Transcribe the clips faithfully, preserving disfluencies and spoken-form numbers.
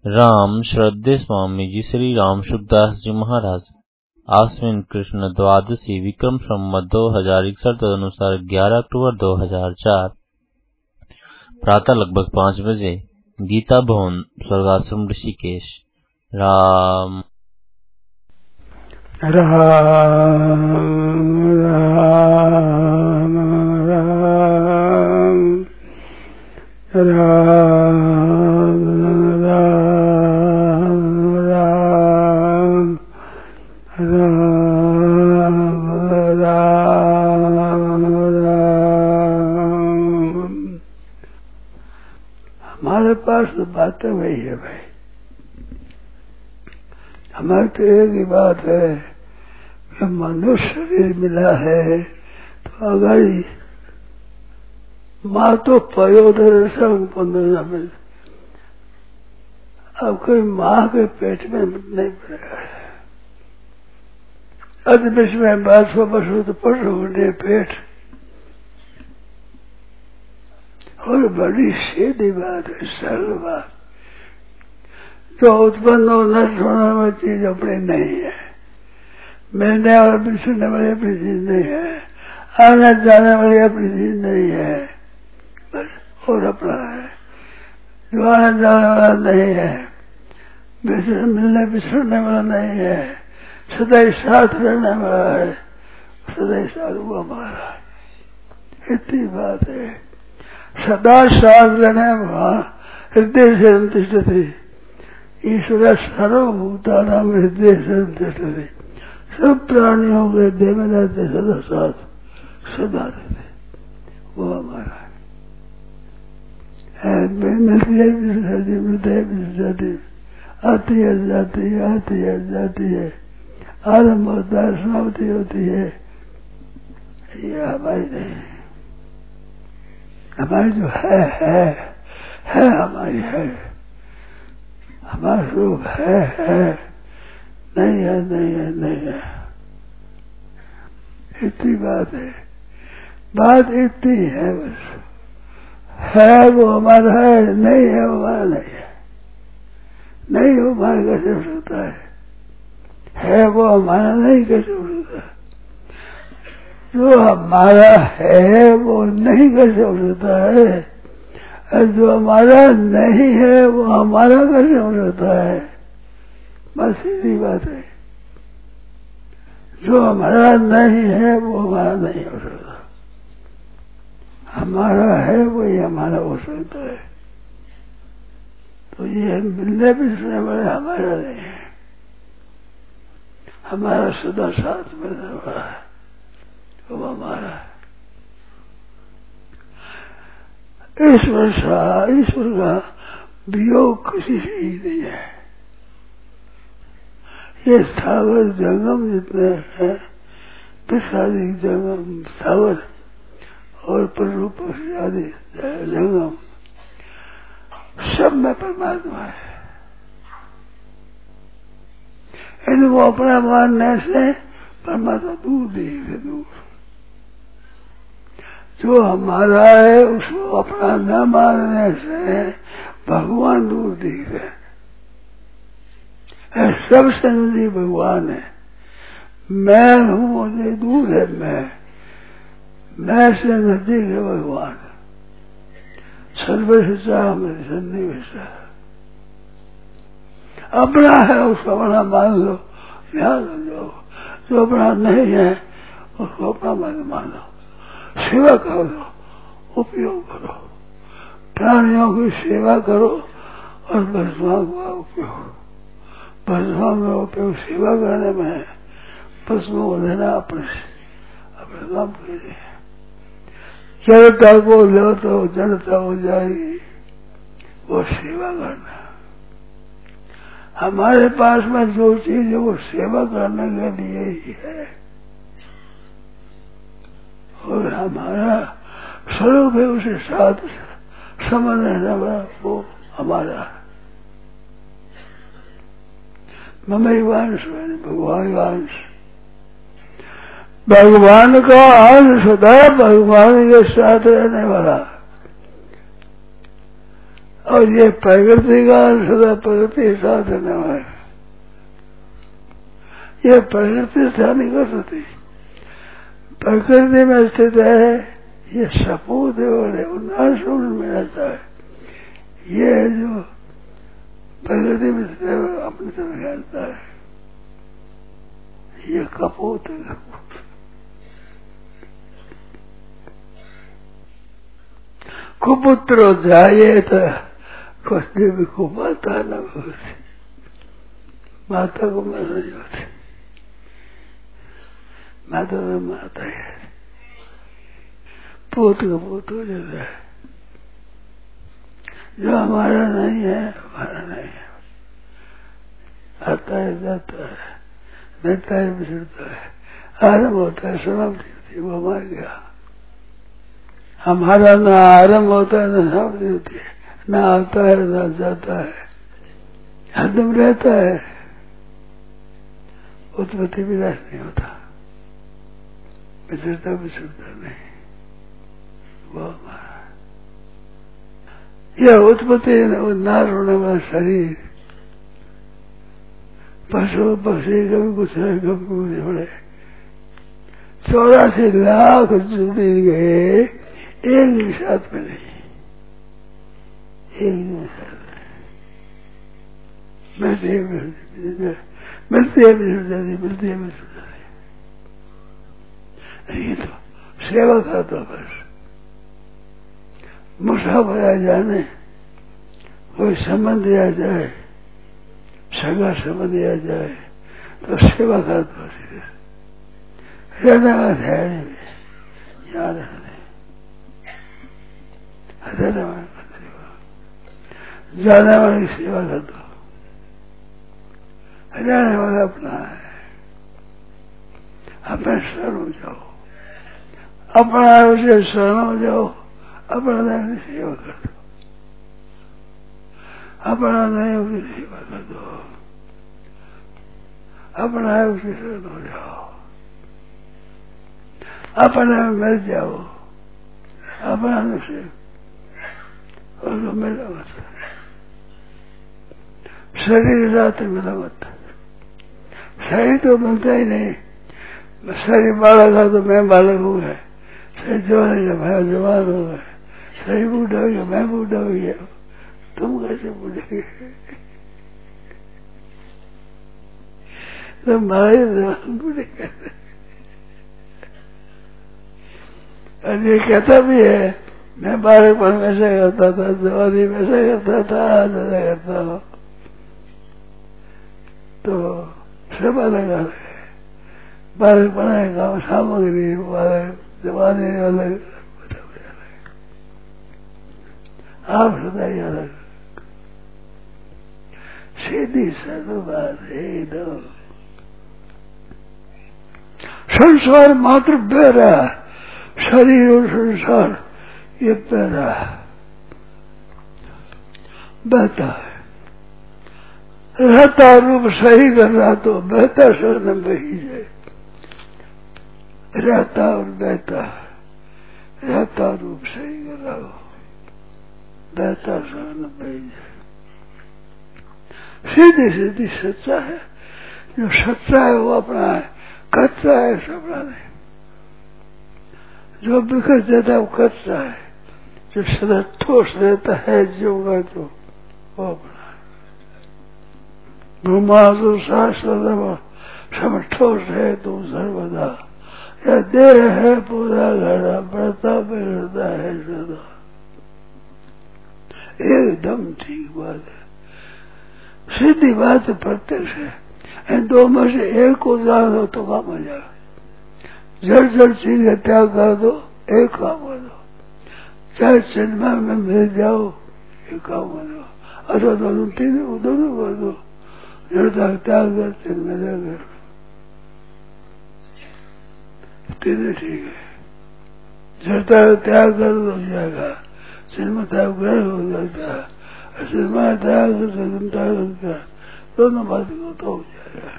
राम श्रद्धे स्वामी जी श्री राम सुखदास जी महाराज आश्विन कृष्ण द्वादशी विक्रम संवत दो हजार इकसठ तदनुसार ग्यारह अक्टूबर दो हजार चार प्रातः लगभग पाँच बजे गीता भवन स्वर्गाश्रम ऋषिकेश। राम राम राम राम राम राम राम राम। हमारे पास तो बातें वही है भाई, हमारी तो एक ही बात है कि मनुष्य शरीर मिला है तो अगर माँ तो पयोधर संग पंद्रह मिल, अब कोई माँ के पेट में नहीं पड़ेगा। अति विश्व में बात को पशु तो पशु ने पेट, और बड़ी सीधी बात है, सरल बात। तो उत्पन्न और नष्ट होने वाली चीज अपनी नहीं है, मिलने और बिछड़ने वाली अपनी चीज नहीं है, आने जाने वाली अपनी चीज नहीं है, बस और अपना है। जो आने जाने वाला नहीं है, मिलने बिछड़ने वाला नहीं है, सदा ही साथ रहने वाला है, सदा ही साथ वो हमारा है। इतनी बात है, सदा साथ रहने वाला हृदय से अंतिष्ठ थी। ईश्वर सर्वभूतानां हृदय संतिष्ठति, सब प्राणियों के हृदय में रहते सदा साथ सदा रहते, वो हमारा है। मिलती है विसर्जती, मिलते है विसर्जती, आती है जाती है, आती है जाती है, आरम्भ होता है, समाप्ति होती है। ये हमारी नहीं, हमारी जो है है है हमारी है, हमारा रूप है है, नहीं है नहीं है नहीं है। इतनी बात है, बात इतनी है बस। है वो हमारा है, नहीं है वो हमारा नहीं है। नहीं वो हमारा कैसे हो सकता है, है वो हमारा नहीं कैसे हो सकता है। जो हमारा है वो नहीं कैसे हो सकता है, जो हमारा नहीं है वो हमारा कैसे हो सकता है। बस सीधी बात है, जो हमारा नहीं है वो हमारा नहीं हो सकता, हमारा है वही हमारा हो सकता है। तो ये मिलने बिछड़ने वाले हमारा नहीं है, हमारा सदा साथ मिलने वाला है, वो हमारा है। ईश्वर सा ईश्वर का वियोग किसी से ही नहीं है। ये स्थावर जंगम जितने हैं, पिशादी जंगम स्थावर और पशु पक्षी आदि जंगम, सब में परमात्मा है। इनको अपना मानने से परमात्मा दूर दिखे, दूर। जो हमारा है उसको अपना न मानने से भगवान दूर दिख है। सबसे नजदीक भगवान है। मैं हूं मुझे दूर है, मैं मैं से नजदीक है भगवान। सर्वशिक्षा मेरे सन्निवेश अपना है, उसको अपना मान लो, ध्यान लो। जो अपना नहीं है उसको अपना मन मानो, सेवा करो, उपयोग करो, प्राणियों की सेवा करो और भस्मा का उपयोग, भस्मा में उपयोग सेवा करने में है, भस्म को लेना अपने अपने काम के लिए। जड़ता को लो तो जड़ता हो जाएगी, वो सेवा करना। हमारे पास में जो चीज है वो सेवा करने के लिए ही है, और हमारा स्वरूप है उसे साथ समझ रहने वाला वो हमारा है। ममई वांश भगवान वांश, भगवान का अंश सदा भगवान के साथ रहने वाला। और ये प्रकृति का सदा प्रकृति साधन है, ये प्रकृति से नहीं कर सकती, प्रकृति में स्थित है, ये सपूत है और उन्नाशूल में रहता है, ये जो प्रकृति में स्थित है अपनी तरफ खेलता है, ये कपूत है, कपूत कुपुत्र जाये तो कुछ भी को माता न होती, माता को मैं नहीं होती, माता तो माता है, पूत का पूत हो जाता है, जो हमारा नहीं है हमारा नहीं है, आता है जाता है, मिलता है बिछड़ता है, आरंभ होता है समाप्ति होती है, वो मर गया। हमारा न आरंभ होता है न समाप्ति होती है, न आता है न जाता है, हरदम रहता है, उत्पत्ति विनाश नहीं होता, बिछड़ता बिछड़ता नहीं, वो हमारा। यह उत्पत्ति नाश होने वाला शरीर पशु पक्षी कभी कुछ है कभी कुछ हो रहे, चौरासी लाख जुड़ी गए एक भी साथ में नहीं, एक भी साथ मिलती है मिलती है मिल जाती मिलती है मिल जाती, नहीं तो सेवा का तो बस मुठा भरा जाने, कोई संबंध आ जाए, सगा संबंध आ जाए तो सेवा का तो रहना है, याद रखने जाने वाली सेवा कर दो, रहने वाला अपना है, अपने शरण हो जाओ, अपना उसे शरण हो जाओ, अपना नहीं सेवा कर दो, अपना नहीं उसकी सेवा कर दो, अपना है उसकी शरण हो जाओ, अपने में मिल जाओ, अपना से उसको मिला मत, शरीर रात मिला मत, शरीर तो मिलता ही नहीं, शरीर बालक है तो मैं बालक हूँ, शरीर जवान है मैं जवान हूँ, शरीर बूढ़ा हो गया मैं बूढ़ा हो गया, तुम कैसे बूढ़े गए, तुम भाई जवान बूढ़े कैसे, और ये कहता भी है मैं बालकपन में से करता था, जवानी में से करता था, आज ऐसा करता हूँ, तो सब अलग अलग है, बालकपन है काम सामग्री अलग, जवानी अलग, आप सदाई अलग, सीधी सरल बात है दो, संसार मात्र बह रहा, शरीर और संसार ये बह रहा, बहता है, रहता रूप सही कर रहा तो बहता शरण बही जाए, रहता और बहता, रहता रूप सही कर रहा हो, बहता शरण बही जाए, सीधी सीधी सच्चा है, जो सच्चा है वो अपना है, कच्चा है सपना नहीं, जो बिखर जाता है वो कच्चा है, जो सदा ठोस रहता है जीवगा तो वो अपना है, ब्रह्मा तो शास्त्र सब ठोस है तुम सर्वदा, या देह है पूरा घड़ा बढ़ता बिगड़ता है सदा, एकदम ठीक बात है, सीधी बात है, प्रत्यक्ष है, इन दो में से एक को जान दो तो काम हो जाए, जड़ जड़ चीज का त्याग कर दो, एक काम कर दो, चाहे सिनेमा में मिल जाओ एक काम कर दो, अथवा दोनों तीनों दोनों कर दो, जड़ का त्याग कर सिनेमा जाकर तीनों ठीक है, जड़ता का त्याग कर हो जाएगा, सिनेमा त्याग कर हो जाता है, सिनेमा त्याग कर त्याग दोनों बात को तो हो जाएगा,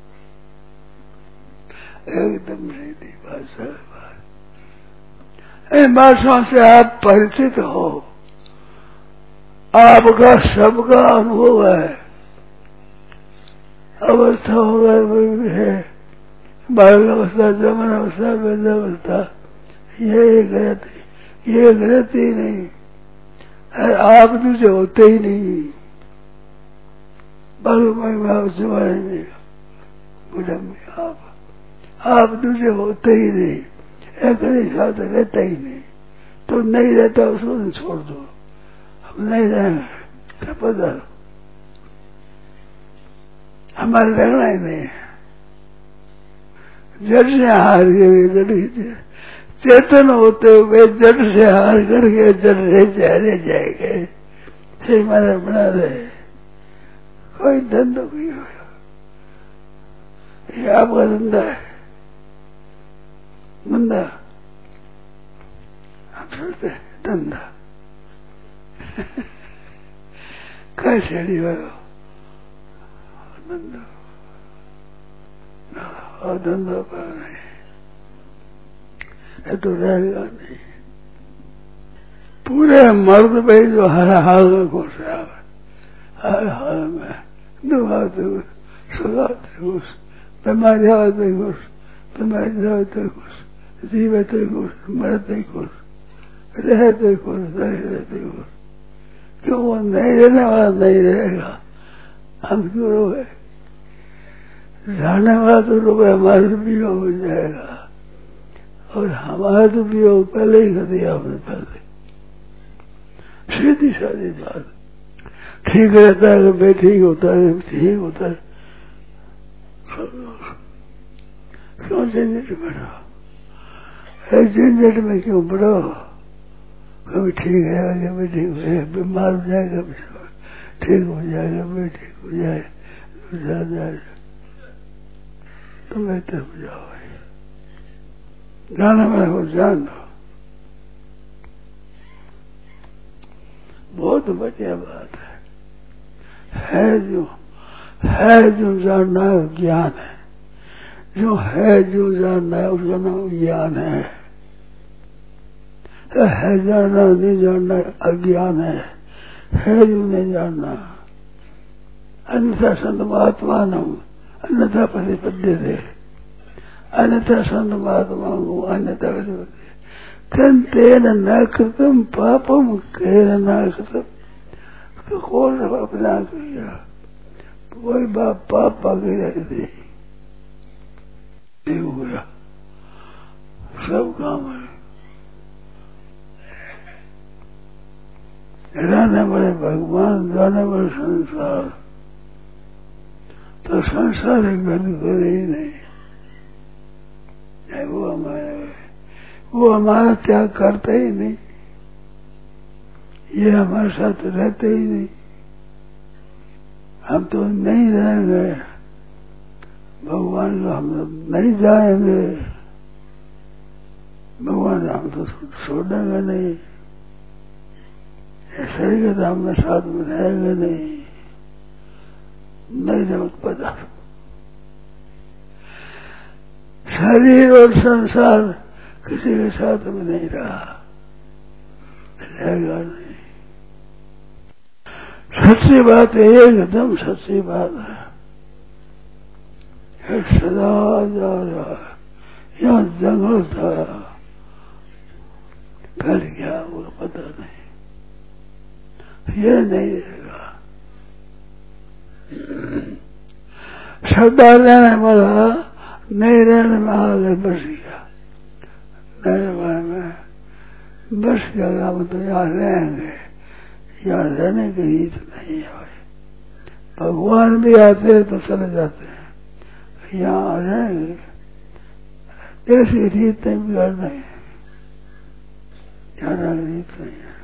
एकदम सीधी बात सरल बात, इन बातों से आप परिचित हो, आपका सबका अनुभव है। अवस्था होगा है, बाल अवस्था, जमन अवस्था, वृद्ध अवस्था, ये एक रहती, ये एक रहती नहीं। आप दूसरे होते ही नहीं। बालू में आप नहीं, बुढ़ा में आप आप दूसरे होते ही नहीं, एक ही साथ रहता ही नहीं। तो नहीं रहता उसको नहीं छोड़ दो, हम नहीं रहेंगे क्या पता, हमारे रहना ही नहीं। जड़ से हार गए, चेतन होते हुए जड़ से हार करके जड़ रह जाए जाएंगे, फिर हमारा बना रहे कोई धंधा कोई हो। ये आपका धंधा है, धंधा आप सोचते धंधा कैसे नहीं हो धंधा, और धंधा पर नहीं ये तो रहेगा नहीं। पूरे मर्द पे जो हर हाल में खुश है, हर हाल में दुख आते खुश, सुख आते खुश, बीमारी आते खुश, बीमारी आते खुश, जीवते खुश, मरते खुश, रहते खुश, नहीं रहते खुश। क्यों वो नहीं रहने वाला नहीं रहेगा, हम क्यों रोए? जाने वाला तो रोए, हमारे तो भी हो जाएगा, और हमारा तो भी हो पहले ही कर दिया हमने, पहले सीधी साधी बात। ठीक रहता है कि ठीक होता है, ठीक होता है, क्यों झंझट में बढ़ो? एक झंझट में क्यों बढ़ो? कभी ठीक है, कभी ठीक हो जाएगा, बीमार हो जाएगा, ठीक हो जाएगा, कभी ठीक हो जाए, दूसरा जाए तो बेहतर हो जाओ। जाना मैं हो जान दो, बहुत बढ़िया बात है। है जो है जो जानना है ज्ञान है, जो है जो जानना है उसका नाम ज्ञान है। है जानना नहीं जानना अज्ञान है, है जो नहीं जानना। अन्यथा संत महात्मा नम अन्यथा प्रतिपद्य थे, अन्यथा संत महात्मा को अन्यथा कंतेन न कृतम पापम केन न कृतम। कौन अपना किया कोई बाप पाप पाके रहते नहीं हो गया, सब काम है। रहने वाले भगवान, जाने वाले संसार, तो संसार गति करे ही नहीं। वो हमारे वो हमारा त्याग करते ही नहीं, ये हमारे साथ रहते ही नहीं। हम तो नहीं रहेंगे, भगवान को हम नहीं जाएंगे, भगवान हम तो छोड़ेंगे नहीं, ऐसे ही तो हम साथ में रहेंगे नहीं, नहीं रह पता। शरीर और संसार किसी के साथ में नहीं रहा, रहेगा नहीं। सच्ची बात है, एकदम सच्ची बात है। सदा जा रहा है, यहाँ जंगल था, फैल गया वो पता नहीं, ये नहीं रहेगा। श्रद्धा रहने वाला नहीं रहने में आगे बस गया, नहीं रहने में बस गया, हम तो यहाँ रहेंगे, यहाँ रहने की रीत नहीं है। भगवान भी आते हैं तो चले जाते हैं, यहाँ रहेंगे, ऐसी रीत नहीं बिगाड़ना है, यहाँ रहने रीत नहीं है।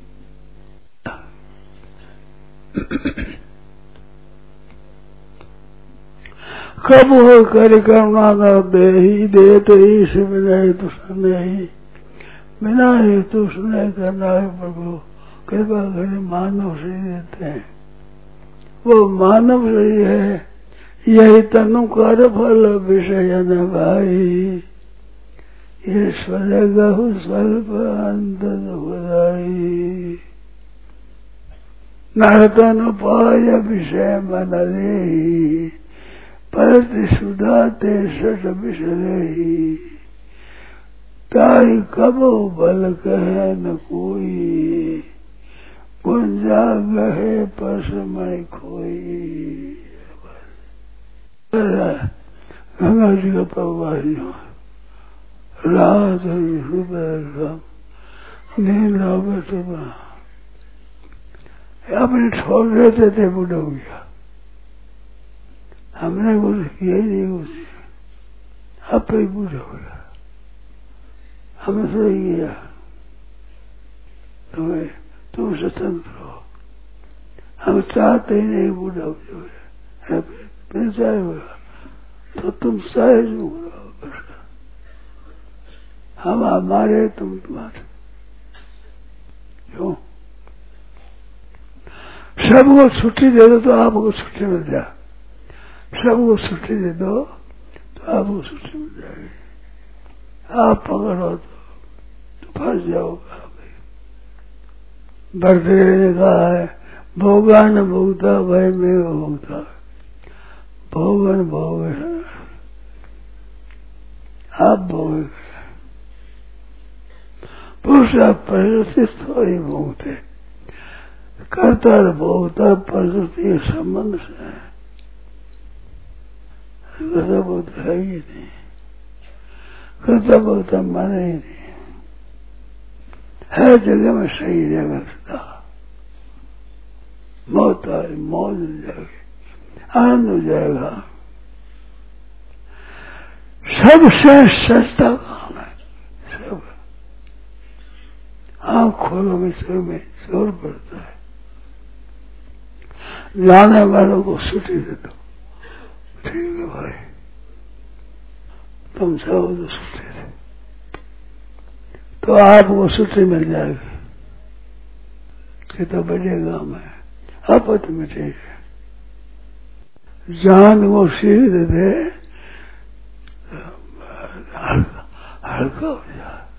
कब हो कर करुणा न दे ही दे तो ईश बिना ही तुष्ण नहीं, बिना ही तुष्ण करना है प्रभु, कृपा करे मानव से देते हैं। वो मानव से है, यही तनु कर फल विषय न भाई, ये स्वलगहु स्वल्प अंत दुखदाई। नर्तन उपाय विषय मन दे परति सुधाते सट विषले ताई कबो बल कहे न कोई गुंजा गहे पसमय खोई। गंगा जी का प्रवाही रात सुबह नींद आवे सुबह अपने छोड़ देते थे बूढ़ा हो गया। हमने कुछ किया ही नहीं कुछ आप ही बूढ़ा हो गया। हमें सो गया तुम्हें तुम स्वतंत्र हो। हम चाहते ही नहीं बूढ़ा हो जाए फिर चाहे होगा तो तुम चाहे जो हम हमारे तुम तुम्हारे क्यों सबको छुट्टी दे दो तो आपको छुट्टी मिल जाए। सबको छुट्टी दे दो तो आपको छुट्टी मिल जाएगी। आप पकड़ो तो, तो फंस जाओगे। भरतृहरि ने कहा है भोगा न भोगता भय में भोगता भोगन भोग आप भोगे पुरुष आप प्रकृति तो ही भोगते करता भोगता प्रकृति के संबंध से है। करता भोगता है ही नहीं। करता भोगता माने ही नहीं। हर जगह में सही जगह था मौत आई मौज हो जाएगी आनंद हो जाएगा। सबसे सस्ता काम है सब। आँख खोलो में सिर में जोर पड़ता है। जाने वालों को छुट्टी दे दो ठीक है भाई तुम चाहो तो छुट्टी दे तो आपको छुट्टी मिल जाएगी। ये तो बड़े काम है आपत मिटेगी। जान को सीख दे हल्का हल्का हो जाए।